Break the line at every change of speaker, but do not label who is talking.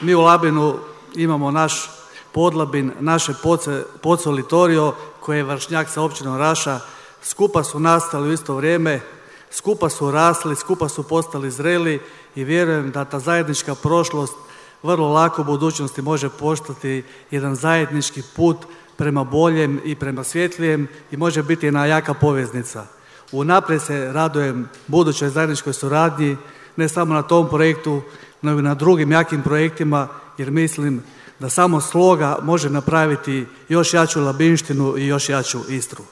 Mi u Labinu imamo naš Podlabin, naše Poco Litorio koje je vršnjak sa općinom Raša. Skupa su nastali u isto vrijeme, skupa su rasli, skupa su postali zreli i vjerujem da ta zajednička prošlost vrlo lako u budućnosti može postati jedan zajednički put prema boljem i prema svjetlijem i može biti jedna jaka poveznica. Unaprijed se radujem budućoj zajedničkoj suradnji, ne samo na tom projektu, nego i na drugim jakim projektima, jer mislim da samo sloga može napraviti još jaču Labinštinu i još jaču Istru.